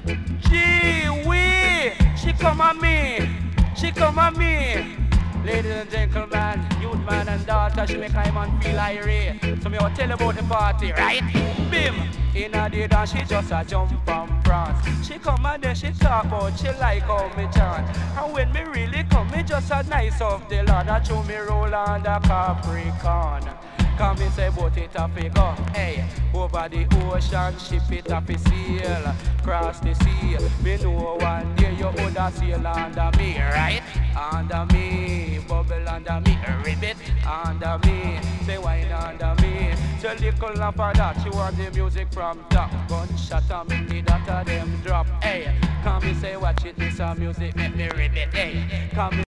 Gee wee, she come at me, she come at me. Ladies and gentlemen, youth man and daughter, she make I man feel irate. So me will tell about the party, right? Bim! In a day dance, she just a jump and prance. She come and then she talk about she like how me chant. And when me really come, me just a nice of the Lord. I show me roll on the Capricorn. Come and say but it a figure, hey. Over the ocean, ship it a fi sail. Cross the sea, me know one day you woulda sail under me, right? Under me, bubble under me, ribbit under me, say wine under me. So little lamp of that, she want the music from top. Gunshot and me need that of them drop, hey. Come and say watch it, this a music make me ribbit, hey. Come